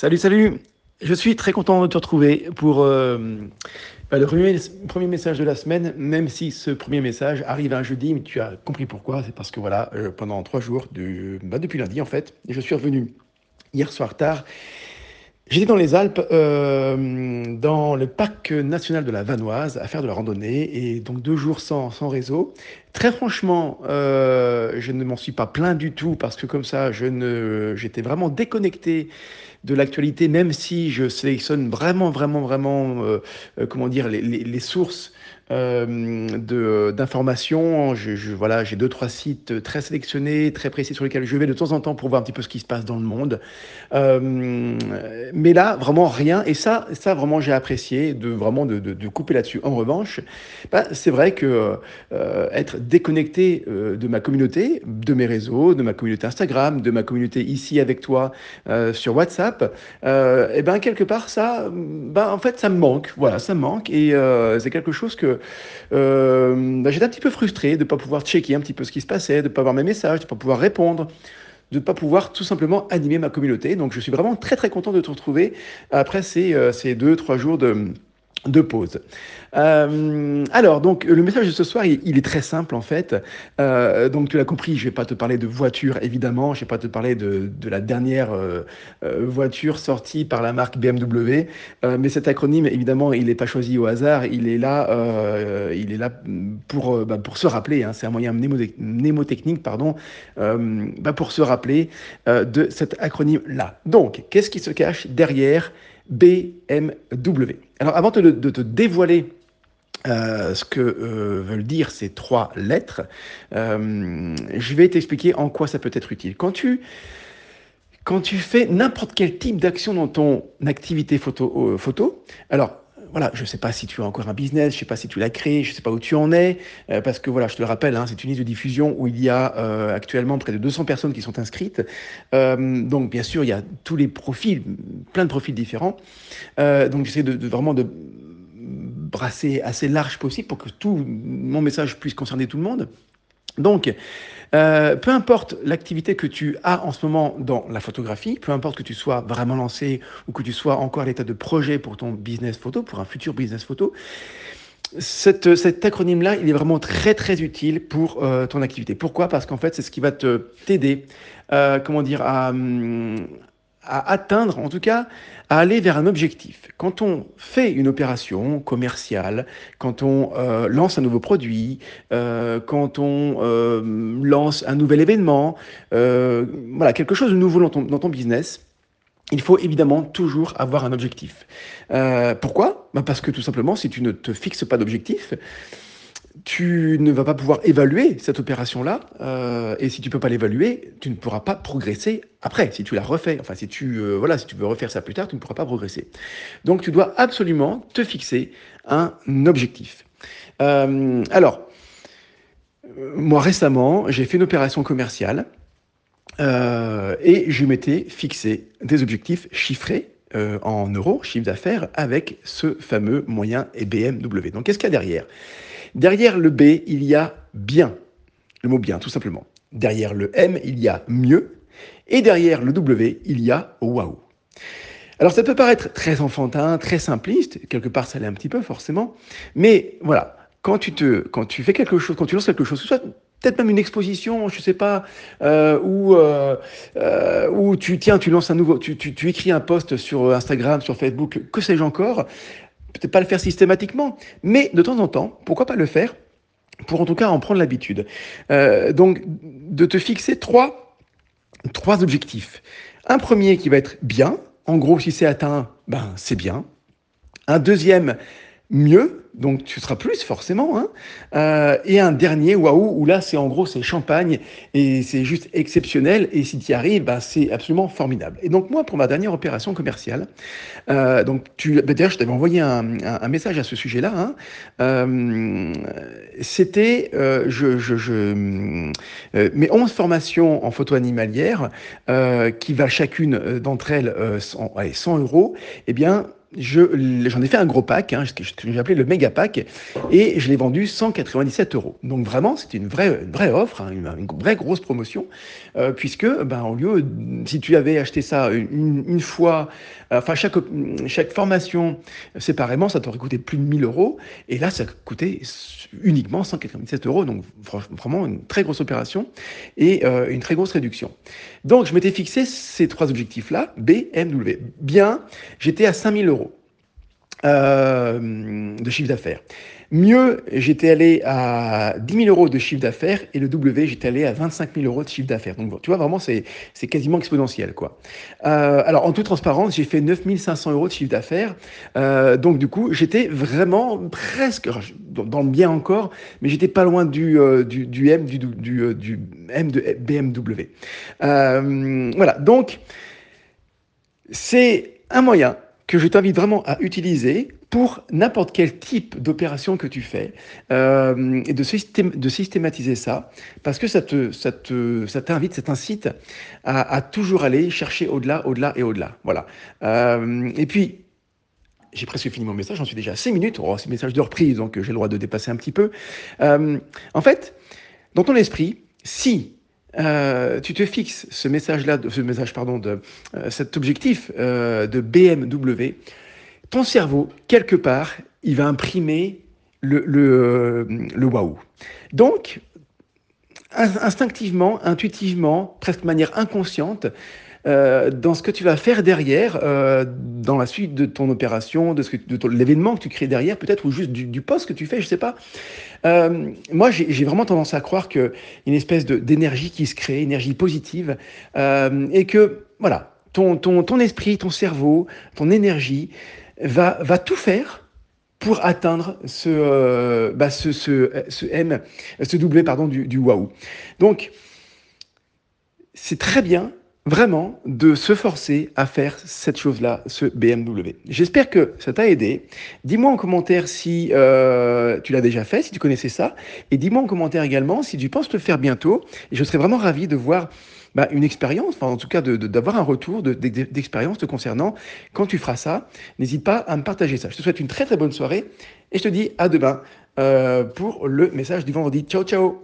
Salut, salut. Je suis très content de te retrouver pour le premier message de la semaine, même si ce premier message arrive un jeudi, mais tu as compris pourquoi. C'est parce que voilà, pendant 3 jours, depuis lundi en fait, je suis revenu hier soir tard. J'étais dans les Alpes, dans le parc national de la Vanoise, à faire de la randonnée, et donc 2 jours sans réseau. Très franchement, je ne m'en suis pas plaint du tout, parce que comme ça, j'étais vraiment déconnecté de l'actualité, même si je sélectionne vraiment, vraiment, vraiment, comment dire, les sources d'informations. Voilà, j'ai deux, trois sites très sélectionnés, très précis sur lesquels je vais de temps en temps pour voir un petit peu ce qui se passe dans le monde. Euh, mais là, vraiment rien. Et ça vraiment, j'ai apprécié de couper là-dessus. En revanche, bah, c'est vrai que être déconnecté de ma communauté, de mes réseaux, de ma communauté Instagram, de ma communauté ici avec toi sur WhatsApp, et ben quelque part ça, ben en fait ça me manque. Voilà, ça me manque et c'est quelque chose que ben, j'étais un petit peu frustré de ne pas pouvoir checker un petit peu ce qui se passait, de ne pas voir mes messages, de ne pas pouvoir répondre, de ne pas pouvoir tout simplement animer ma communauté. Donc je suis vraiment très très content de te retrouver après ces 2, 3 jours de pause. Alors, donc, le message de ce soir, il est très simple en fait. Donc, tu l'as compris, je vais pas te parler de voiture, évidemment. Je vais pas te parler de la dernière voiture sortie par la marque BMW. Mais cet acronyme, évidemment, il n'est pas choisi au hasard. Il est là pour se rappeler. Hein, c'est un moyen mnémotechnique, pardon, pour se rappeler de cet acronyme-là. Donc, qu'est-ce qui se cache derrière BMW? Alors, avant de te dévoiler ce que veulent dire ces 3 lettres, je vais t'expliquer en quoi ça peut être utile. Quand tu fais n'importe quel type d'action dans ton activité photo, alors voilà, je ne sais pas si tu as encore un business, je ne sais pas si tu l'as créé, je ne sais pas où tu en es, parce que voilà, je te le rappelle, hein, c'est une liste de diffusion où il y a actuellement près de 200 personnes qui sont inscrites. Donc bien sûr, il y a tous les profils, plein de profils différents. Donc j'essaie vraiment de brasser assez large possible pour que tout mon message puisse concerner tout le monde. Donc, peu importe l'activité que tu as en ce moment dans la photographie, peu importe que tu sois vraiment lancé ou que tu sois encore à l'état de projet pour ton business photo, pour un futur business photo, cet acronyme-là, il est vraiment très très utile pour ton activité. Pourquoi? Parce qu'en fait, c'est ce qui va t'aider, comment dire, à atteindre, en tout cas, à aller vers un objectif. Quand on fait une opération commerciale, quand on lance un nouveau produit, quand on lance un nouvel événement, voilà, quelque chose de nouveau dans ton business, il faut évidemment toujours avoir un objectif. Pourquoi? Parce que tout simplement, si tu ne te fixes pas d'objectif, tu ne vas pas pouvoir évaluer cette opération-là, et si tu ne peux pas l'évaluer, tu ne pourras pas progresser après, si tu la refais. Enfin, voilà, si tu veux refaire ça plus tard, tu ne pourras pas progresser. Donc, tu dois absolument te fixer un objectif. Alors, moi récemment, j'ai fait une opération commerciale et je m'étais fixé des objectifs chiffrés en euros, chiffre d'affaires, avec ce fameux moyen BMW. Donc, qu'est-ce qu'il y a derrière? Derrière le B, il y a bien, le mot bien, tout simplement. Derrière le M, il y a mieux. Et derrière le W, il y a waouh. Alors ça peut paraître très enfantin, très simpliste, quelque part ça l'est un petit peu forcément, mais voilà, quand tu fais quelque chose, quand tu lances quelque chose, soit peut-être même une exposition, je sais pas, où tu lances tu écris un post sur Instagram, sur Facebook, que sais-je encore, peut-être pas le faire systématiquement, mais de temps en temps, pourquoi pas le faire pour en tout cas en prendre l'habitude. Donc, de te fixer trois objectifs. Un premier qui va être bien. En gros, si c'est atteint, ben, c'est bien. Un deuxième, mieux, donc tu seras plus forcément, hein. Et un dernier, waouh, où là c'est en gros c'est champagne et c'est juste exceptionnel et si tu y arrives, bah, c'est absolument formidable. Et donc moi pour ma dernière opération commerciale, d'ailleurs je t'avais envoyé un message à ce sujet-là, hein. C'était mes 11 formations en photo animalière qui valent chacune d'entre elles 100 euros, eh bien j'en ai fait un gros pack, hein, ce que j'ai appelé le méga mégapack et je l'ai vendu 197 euros. Donc vraiment, c'était une vraie offre, hein, une vraie grosse promotion, puisque ben, au lieu, si tu avais acheté ça une fois, enfin chaque formation séparément, ça t'aurait coûté plus de 1000 euros. Et là, ça coûtait uniquement 197 euros. Donc vraiment une très grosse opération et une très grosse réduction. Donc je m'étais fixé ces trois objectifs-là, BMW. Bien, j'étais à 5000 euros de chiffre d'affaires. Mieux, j'étais allé à 10 000 euros de chiffre d'affaires et le W, j'étais allé à 25 000 euros de chiffre d'affaires. Donc, tu vois, vraiment, c'est quasiment exponentiel, quoi. Alors, en toute transparence, j'ai fait 9 500 euros de chiffre d'affaires. Donc, du coup, j'étais vraiment presque dans le bien encore, mais j'étais pas loin du M, du M de BMW. Voilà. Donc, c'est un moyen que je t'invite vraiment à utiliser pour n'importe quel type d'opération que tu fais et de systématiser ça parce que ça t'invite, ça t'incite à toujours aller chercher au-delà, au-delà et au-delà. Voilà. Et puis, j'ai presque fini mon message, j'en suis déjà à 6 minutes. Oh, c'est un message de reprise, donc j'ai le droit de dépasser un petit peu. En fait, dans ton esprit, si tu te fixes cet objectif de BMW, ton cerveau, quelque part, il va imprimer le waouh. Donc, instinctivement, intuitivement, presque de manière inconsciente, dans ce que tu vas faire derrière, dans la suite de ton opération, de l'événement que tu crées derrière, peut-être, ou juste du poste que tu fais, je ne sais pas. Moi, j'ai vraiment tendance à croire qu'il y a une espèce d'énergie qui se crée, énergie positive, et que, voilà, ton esprit, ton cerveau, ton énergie va tout faire pour atteindre ce W, pardon, du waouh. Donc, c'est très bien, vraiment, de se forcer à faire cette chose-là, ce BMW. J'espère que ça t'a aidé. Dis-moi en commentaire si tu l'as déjà fait, si tu connaissais ça. Et dis-moi en commentaire également si tu penses le faire bientôt. Et je serais vraiment ravi de voir une expérience, enfin en tout cas d'avoir un retour d'expérience te concernant quand tu feras ça. N'hésite pas à me partager ça. Je te souhaite une très très bonne soirée et je te dis à demain pour le message du vendredi. Ciao, ciao!